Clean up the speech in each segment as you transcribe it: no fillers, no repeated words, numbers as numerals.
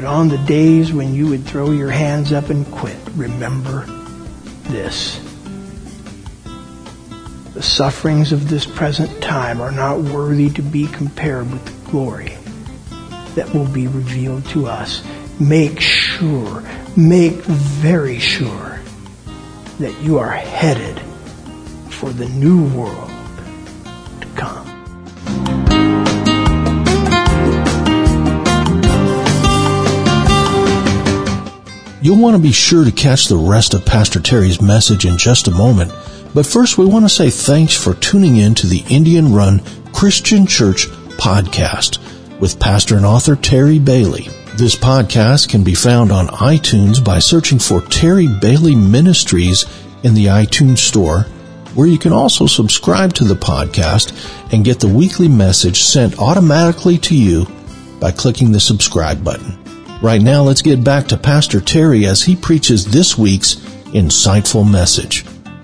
on the days when you would throw your hands up and quit, remember this. The sufferings of this present time are not worthy to be compared with the glory that will be revealed to us. Make very sure that you are headed for the new world to come. You'll want to be sure to catch the rest of Pastor Terry's message in just a moment. But first, we want to say thanks for tuning in to the Indian Run Christian Church podcast with pastor and author Terry Bailey. This podcast can be found on iTunes by searching for Terry Bailey Ministries in the iTunes Store, where you can also subscribe to the podcast and get the weekly message sent automatically to you by clicking the subscribe button. Right now, let's get back to Pastor Terry as he preaches this week's insightful message.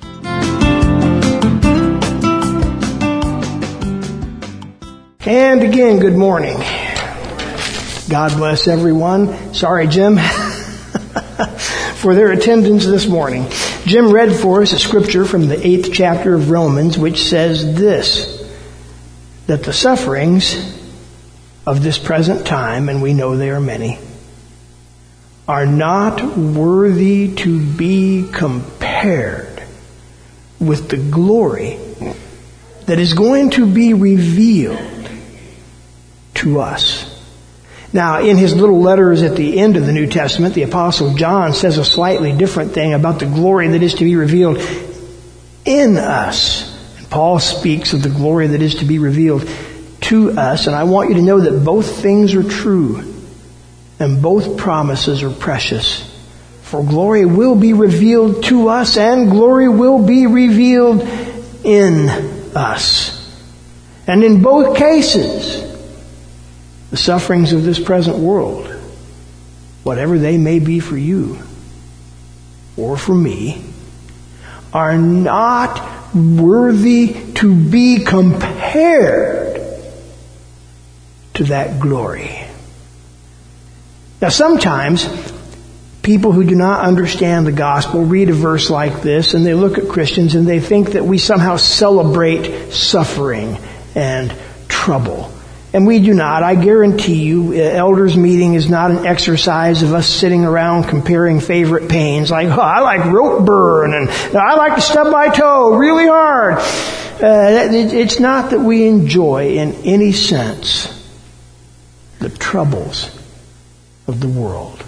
And again, good morning. God bless everyone. Sorry, Jim, for their attendance this morning. Jim read for us a scripture from the 8th chapter of Romans, which says this, that the sufferings of this present time, and we know they are many, are not worthy to be compared with the glory that is going to be revealed to us. Now, in his little letters at the end of the New Testament, the Apostle John says a slightly different thing about the glory that is to be revealed in us. And Paul speaks of the glory that is to be revealed to us. And I want you to know that both things are true and both promises are precious. For glory will be revealed to us and glory will be revealed in us. And in both cases, the sufferings of this present world, whatever they may be for you or for me, are not worthy to be compared to that glory. Now, sometimes people who do not understand the gospel read a verse like this and they look at Christians and they think that we somehow celebrate suffering and trouble. And we do not. I guarantee you, elders meeting is not an exercise of us sitting around comparing favorite pains. Like, oh, I like rope burn, and I like to stub my toe really hard. It's not that we enjoy in any sense the troubles of the world.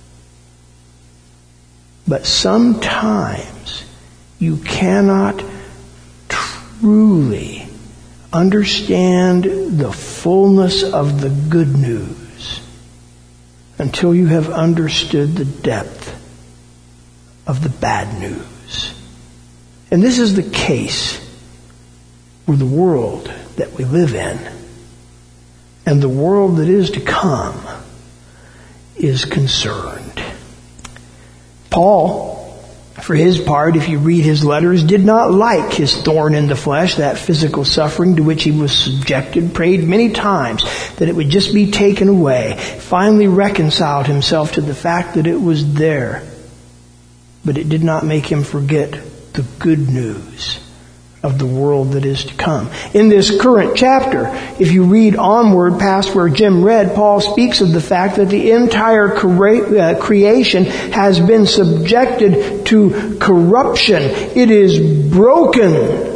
But sometimes you cannot truly understand the fullness of the good news until you have understood the depth of the bad news. And this is the case with the world that we live in, and the world that is to come is concerned. Paul, for his part, if you read his letters, did not like his thorn in the flesh, that physical suffering to which he was subjected, prayed many times that it would just be taken away, finally reconciled himself to the fact that it was there. But it did not make him forget the good news of the world that is to come. In this current chapter, if you read onward past where Jim read, Paul speaks of the fact that the entire creation has been subjected to corruption. It is broken.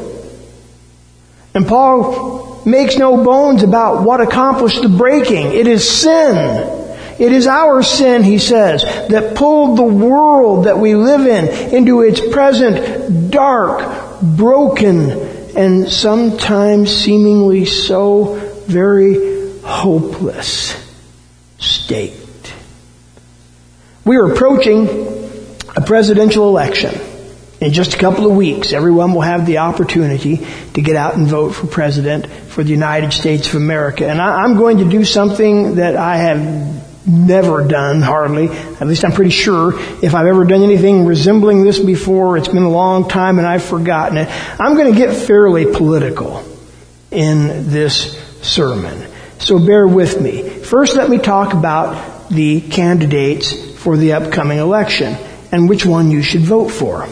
And Paul makes no bones about what accomplished the breaking. It is sin. It is our sin, he says, that pulled the world that we live in into its present dark, broken, and sometimes seemingly so very hopeless state. We are approaching a presidential election. In just a couple of weeks, everyone will have the opportunity to get out and vote for president for the United States of America. And I'm going to do something that I have never done, hardly. At least I'm pretty sure. If I've ever done anything resembling this before, it's been a long time and I've forgotten it. I'm going to get fairly political in this sermon. So bear with me. First, let me talk about the candidates for the upcoming election and which one you should vote for.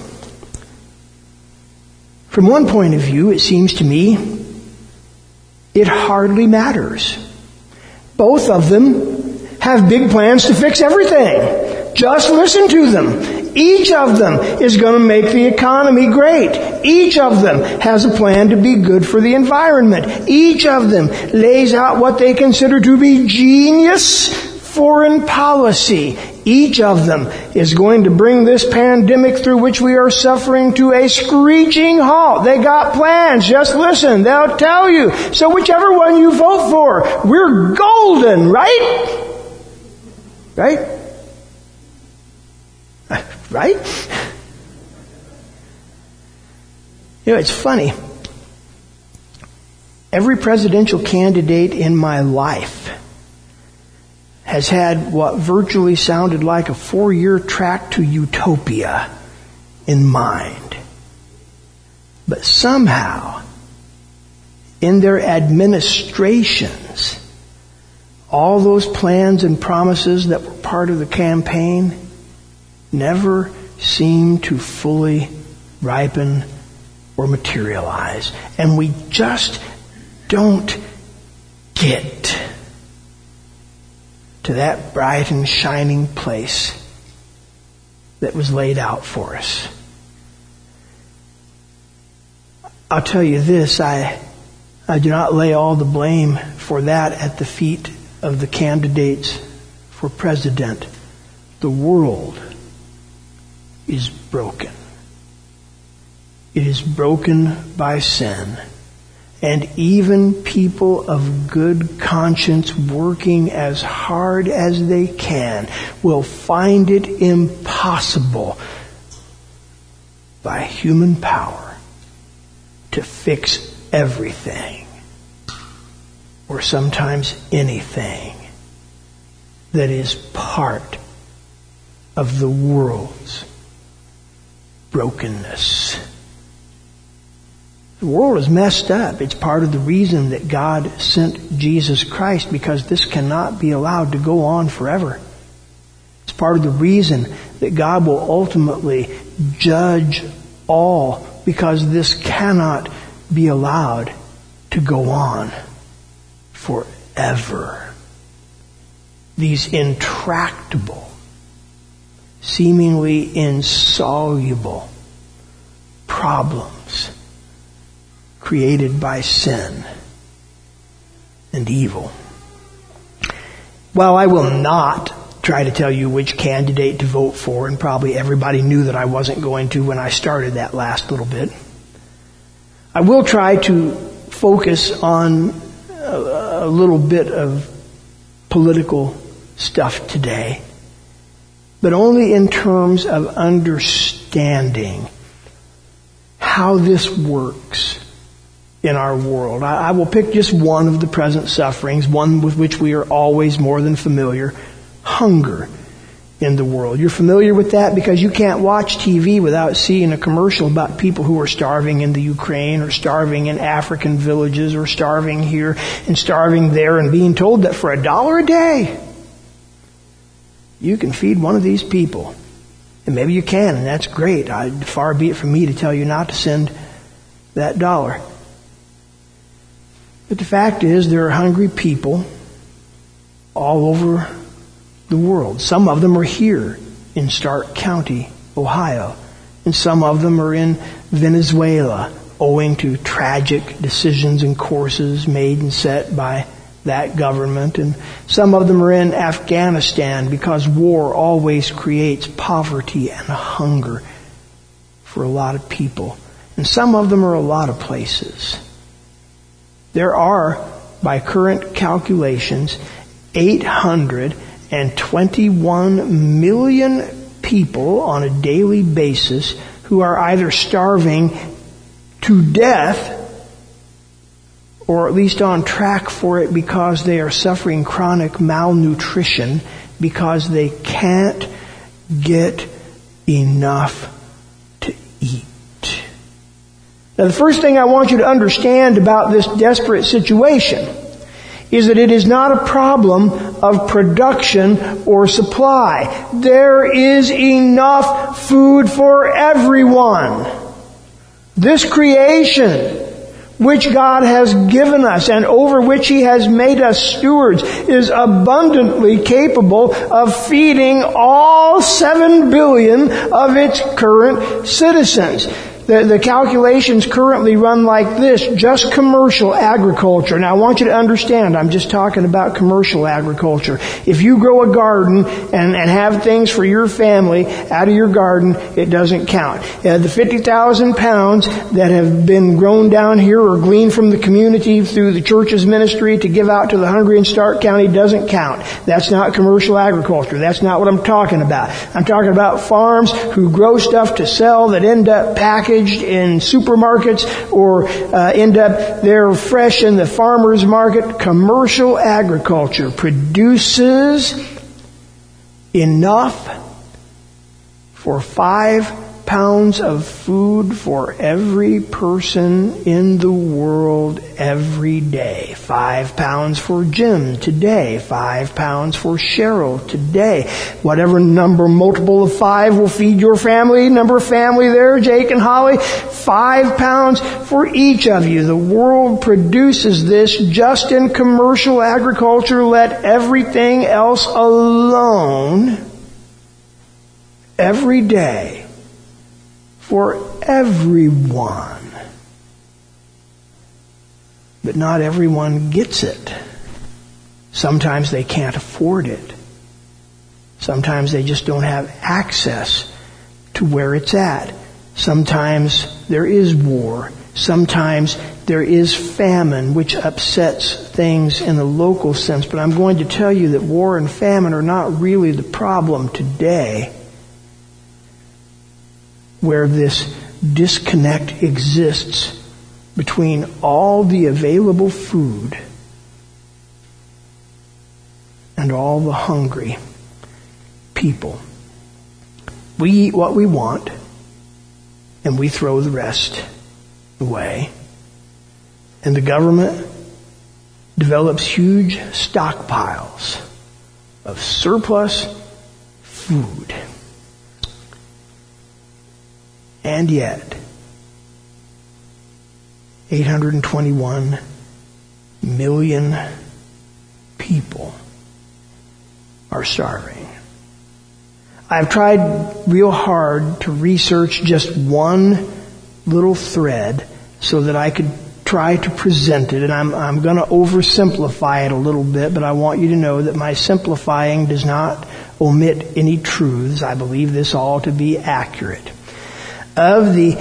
From one point of view, it seems to me, it hardly matters. Both of them have big plans to fix everything. Just listen to them. Each of them is going to make the economy great. Each of them has a plan to be good for the environment. Each of them lays out what they consider to be genius foreign policy. Each of them is going to bring this pandemic through which we are suffering to a screeching halt. They got plans. Just listen. They'll tell you. So whichever one you vote for, we're golden, right? Right? Right? You know, it's funny. Every presidential candidate in my life has had what virtually sounded like a 4-year track to utopia in mind. But somehow, in their administrations, all those plans and promises that were part of the campaign never seem to fully ripen or materialize. And we just don't get to that bright and shining place that was laid out for us. I'll tell you this, I do not lay all the blame for that at the feet of the candidates for president. The world is broken. It is broken by sin. And even people of good conscience working as hard as they can will find it impossible by human power to fix everything, or sometimes anything, that is part of the world's brokenness. The world is messed up. It's part of the reason that God sent Jesus Christ, because this cannot be allowed to go on forever. It's part of the reason that God will ultimately judge all, because this cannot be allowed to go on forever. These intractable, seemingly insoluble problems created by sin and evil. While I will not try to tell you which candidate to vote for, and probably everybody knew that I wasn't going to when I started that last little bit, I will try to focus on a little bit of political stuff today, but only in terms of understanding how this works in our world. I will pick just one of the present sufferings, one with which we are always more than familiar: hunger in the world. You're familiar with that because you can't watch TV without seeing a commercial about people who are starving in the Ukraine, or starving in African villages, or starving here and starving there, and being told that for $1 a day you can feed one of these people. And maybe you can, and that's great. Far be it from me to tell you not to send that dollar. But the fact is, there are hungry people all over the world. Some of them are here in Stark County, Ohio. And some of them are in Venezuela, owing to tragic decisions and courses made and set by that government. And some of them are in Afghanistan, because war always creates poverty and hunger for a lot of people. And some of them are a lot of places. There are, by current calculations, 821 million people on a daily basis who are either starving to death, or at least on track for it, because they are suffering chronic malnutrition, because they can't get enough to eat. Now, the first thing I want you to understand about this desperate situation is that it is not a problem of production or supply. There is enough food for everyone. This creation, which God has given us and over which He has made us stewards, is abundantly capable of feeding all 7 billion of its current citizens. The calculations currently run like this: just commercial agriculture. Now I want you to understand, I'm just talking about commercial agriculture. If you grow a garden and have things for your family out of your garden, it doesn't count. The 50,000 pounds that have been grown down here or gleaned from the community through the church's ministry to give out to the hungry in Stark County doesn't count. That's not commercial agriculture. That's not what I'm talking about. I'm talking about farms who grow stuff to sell that end up packaged in supermarkets or end up there fresh in the farmer's market. Commercial agriculture produces enough for 5 pounds of food for every person in the world every day. 5 pounds for Jim today. 5 pounds for Cheryl today. Whatever number multiple of 5 will feed your family, number of family there, Jake and Holly. 5 pounds for each of you. The world produces this just in commercial agriculture. Let everything else alone. Every day. For everyone. But not everyone gets it. Sometimes they can't afford it. Sometimes they just don't have access to where it's at. Sometimes there is war. Sometimes there is famine, which upsets things in the local sense. But I'm going to tell you that war and famine are not really the problem today. Where this disconnect exists between all the available food and all the hungry people. We eat what we want and we throw the rest away. And the government develops huge stockpiles of surplus food. And yet, 821 million people are starving. I've tried real hard to research just one little thread so that I could try to present it, and I'm going to oversimplify it a little bit, but I want you to know that my simplifying does not omit any truths. I believe this all to be accurate. Of the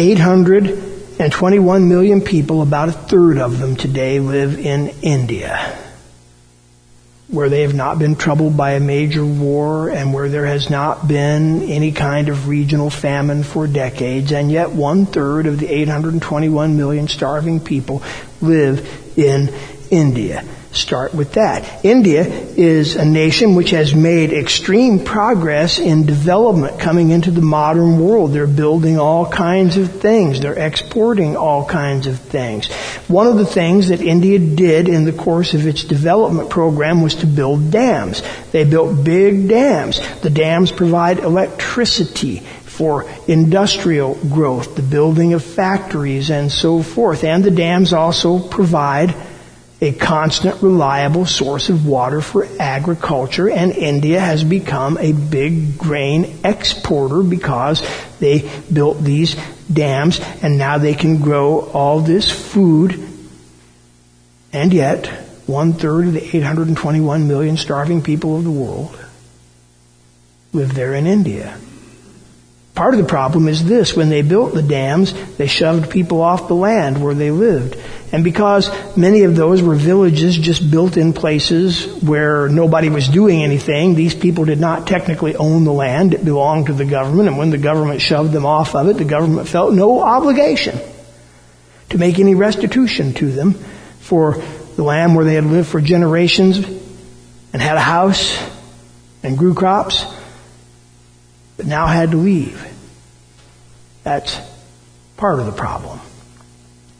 821 million people, about a third of them today live in India, where they have not been troubled by a major war and where there has not been any kind of regional famine for decades. And yet 1/3 of the 821 million starving people live in India. Start with that. India is a nation which has made extreme progress in development coming into the modern world. They're building all kinds of things. They're exporting all kinds of things. One of the things that India did in the course of its development program was to build dams. They built big dams. The dams provide electricity for industrial growth, the building of factories and so forth. And the dams also provide a constant, reliable source of water for agriculture, and India has become a big grain exporter because they built these dams, and now they can grow all this food. And yet, 1/3 of the 821 million starving people of the world live there in India. Part of the problem is this: when they built the dams, they shoved people off the land where they lived. And because many of those were villages just built in places where nobody was doing anything, these people did not technically own the land. It belonged to the government. And when the government shoved them off of it, the government felt no obligation to make any restitution to them for the land where they had lived for generations and had a house and grew crops, but now had to leave. That's part of the problem.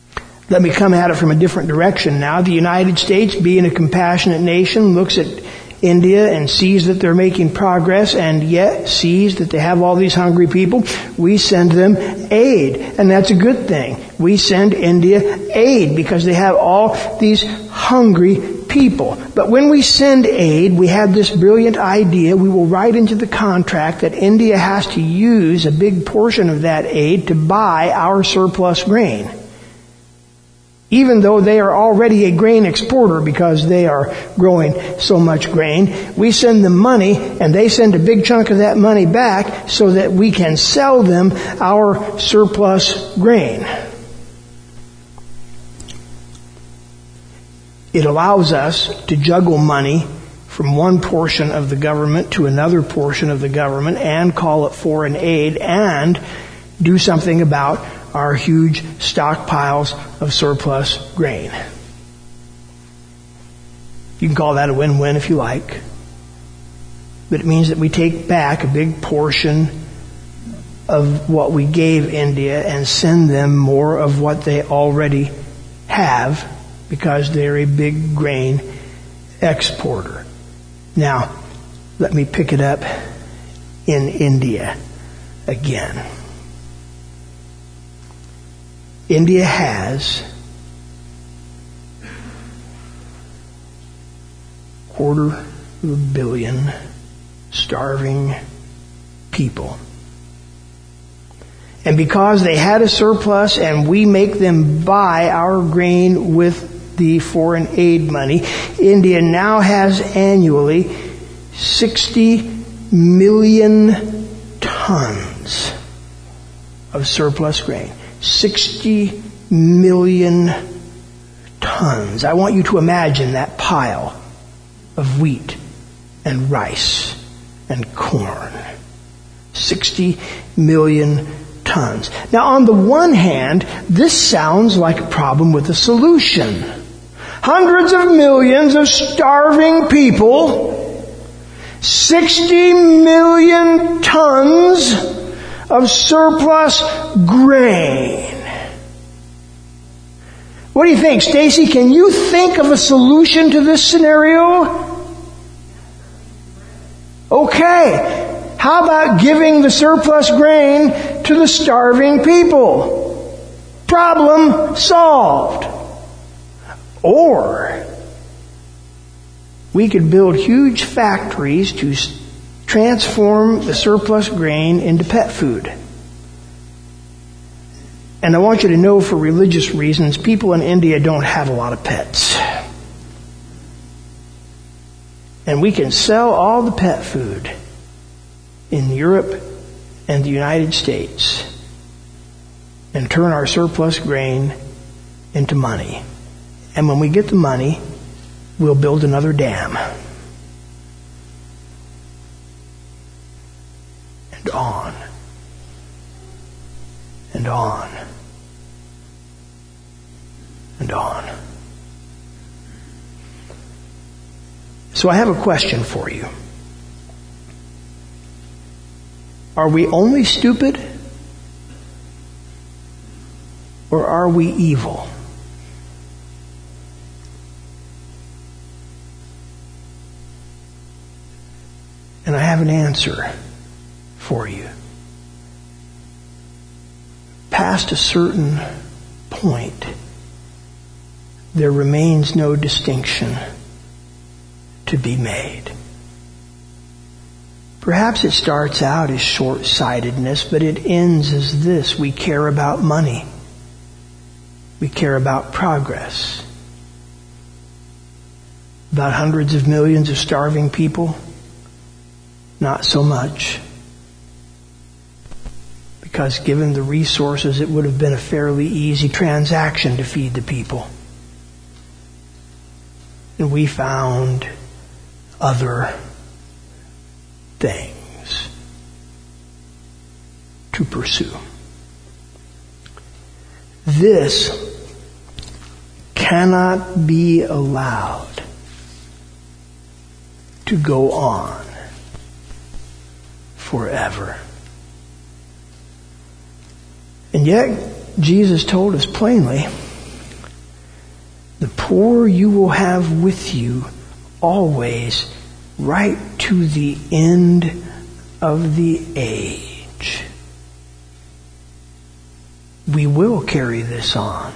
Let me come at it from a different direction now. The United States, being a compassionate nation, looks at India and sees that they're making progress and yet sees that they have all these hungry people. We send them aid, and that's a good thing. We send India aid because they have all these hungry people. But when we send aid, we have this brilliant idea. We will write into the contract that India has to use a big portion of that aid to buy our surplus grain. Even though they are already a grain exporter because they are growing so much grain, we send them money and they send a big chunk of that money back so that we can sell them our surplus grain. It allows us to juggle money from one portion of the government to another portion of the government and call it foreign aid and do something about our huge stockpiles of surplus grain. You can call that a win-win if you like. But it means that we take back a big portion of what we gave India and send them more of what they already have because they're a big grain exporter. Now, let me pick it up in India again. India has 250 million starving people. And because they had a surplus and we make them buy our grain with the foreign aid money, India now has annually 60 million tons of surplus grain. 60 million tons. I want you to imagine that pile of wheat and rice and corn. 60 million tons. Now, on the one hand, this sounds like a problem with a solution. Hundreds of millions of starving people, 60 million tons of surplus grain. What do you think, Stacy? Can you think of a solution to this scenario? Okay. How about giving the surplus grain to the starving people? Problem solved. Or we could build huge factories to transform the surplus grain into pet food. And I want you to know, for religious reasons, people in India don't have a lot of pets. And we can sell all the pet food in Europe and the United States and turn our surplus grain into money. And when we get the money, we'll build another dam. And on. And on. And on. So I have a question for you. Are we only stupid? Or are we evil? And I have an answer for you. Past a certain point, there remains no distinction to be made. Perhaps it starts out as short-sightedness, but it ends as this. We care about money. We care about progress. About hundreds of millions of starving people? Not so much. Because given the resources, it would have been a fairly easy transaction to feed the people. And we found other things to pursue. This cannot be allowed to go on forever. And yet, Jesus told us plainly poor you will have with you always, right to the end of the age. We will carry this on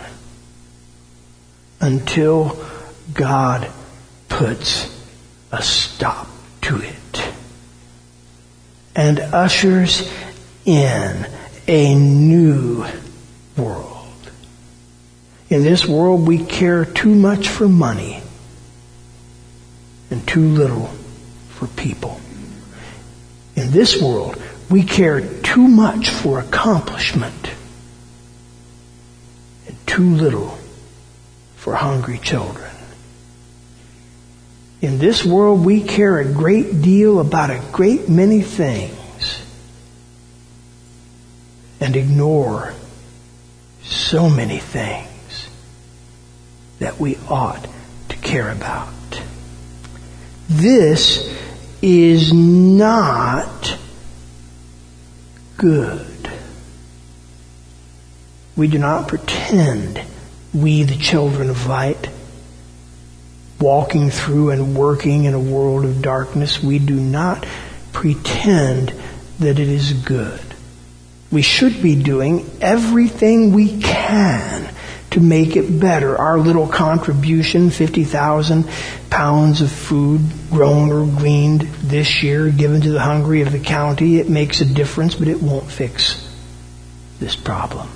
until God puts a stop to it and ushers in a new world. In this world, we care too much for money and too little for people. In this world, we care too much for accomplishment and too little for hungry children. In this world, we care a great deal about a great many things and ignore so many things that we ought to care about. This is not good. We do not pretend, we the children of light, walking through and working in a world of darkness, we do not pretend that it is good. We should be doing everything we can to make it better. Our little contribution, 50,000 pounds of food grown or gleaned this year, given to the hungry of the county, it makes a difference, but it won't fix this problem.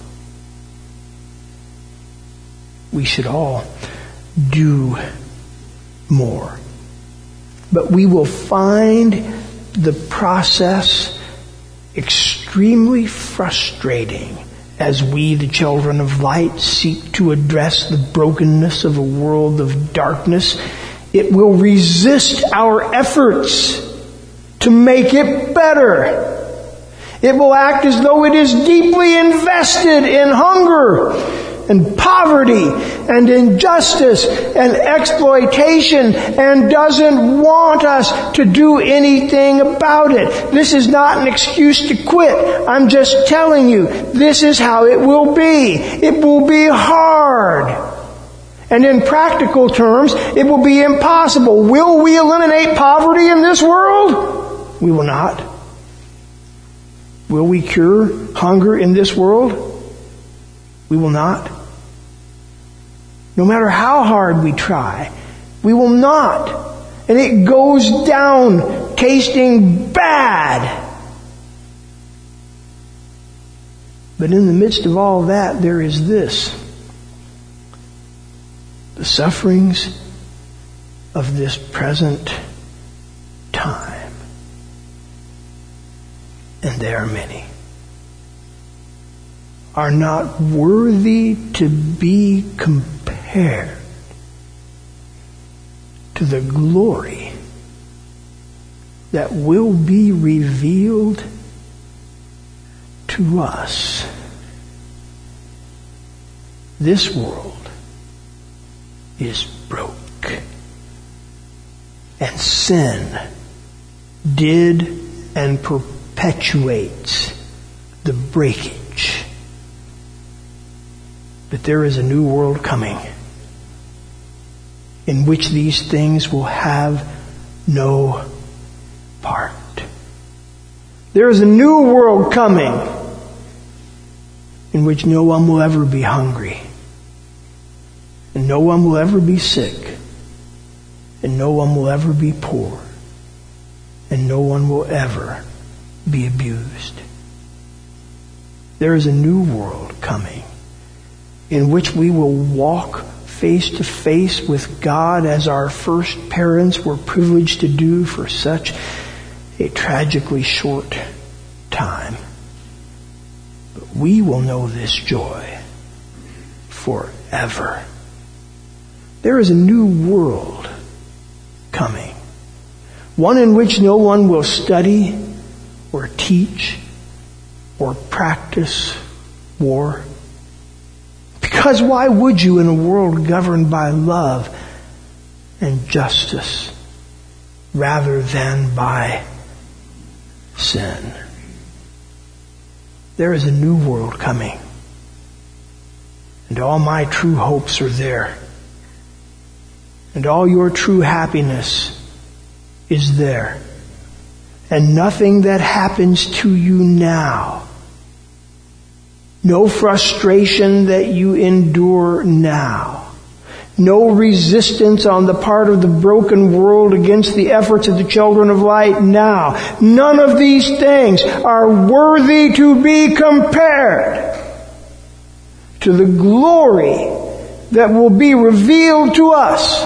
We should all do more. But we will find the process extremely frustrating as we, the children of light, seek to address the brokenness of a world of darkness. It will resist our efforts to make it better. It will act as though it is deeply invested in hunger and poverty and injustice and exploitation and doesn't want us to do anything about it. This is not an excuse to quit. I'm just telling you, this is how it will be. It will be hard. And in practical terms, it will be impossible. Will we eliminate poverty in this world? We will not. Will we cure hunger in this world? We will not. No matter how hard we try, we will not. And it goes down tasting bad. But in the midst of all that, there is this. The sufferings of this present time. And they are many. Are not worthy to be compared to the glory that will be revealed to us. This world is broke, and sin did and perpetuates the breakage. But there is a new world coming in which these things will have no part. There is a new world coming in which no one will ever be hungry, and no one will ever be sick, and no one will ever be poor, and no one will ever be abused. There is a new world coming in which we will walk face to face with God as our first parents were privileged to do for such a tragically short time. But we will know this joy forever. There is a new world coming. One in which no one will study or teach or practice war. Because why would you in a world governed by love and justice rather than by sin? There is a new world coming. And all my true hopes are there. And all your true happiness is there. And nothing that happens to you now, no frustration that you endure now, no resistance on the part of the broken world against the efforts of the children of light now, none of these things are worthy to be compared to the glory that will be revealed to us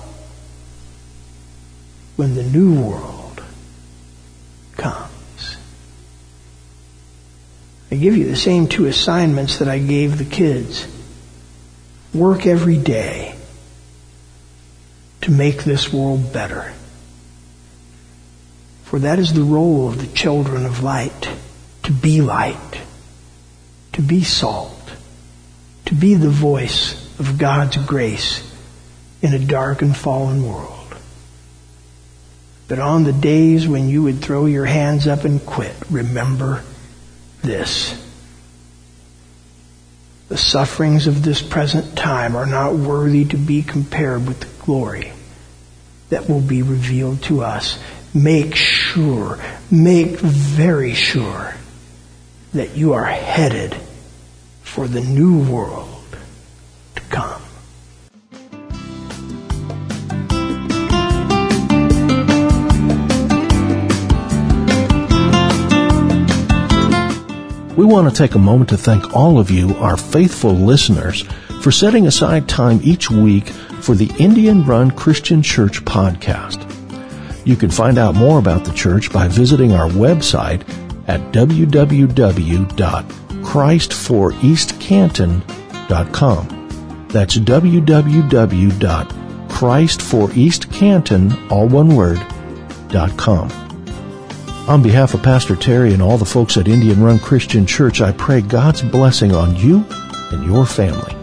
when the new world comes. I give you the same 2 assignments that I gave the kids. Work every day to make this world better. For that is the role of the children of light, to be light, to be salt, to be the voice of God's grace in a dark and fallen world. But on the days when you would throw your hands up and quit, remember this. The sufferings of this present time are not worthy to be compared with the glory that will be revealed to us. Make very sure that you are headed for the new world to come. We want to take a moment to thank all of you, our faithful listeners, for setting aside time each week for the Indian Run Christian Church podcast. You can find out more about the church by visiting our website at www.christforeastcanton.com. That's www.christforeastcanton, all one word, .com. On behalf of Pastor Terry and all the folks at Indian Run Christian Church, I pray God's blessing on you and your family.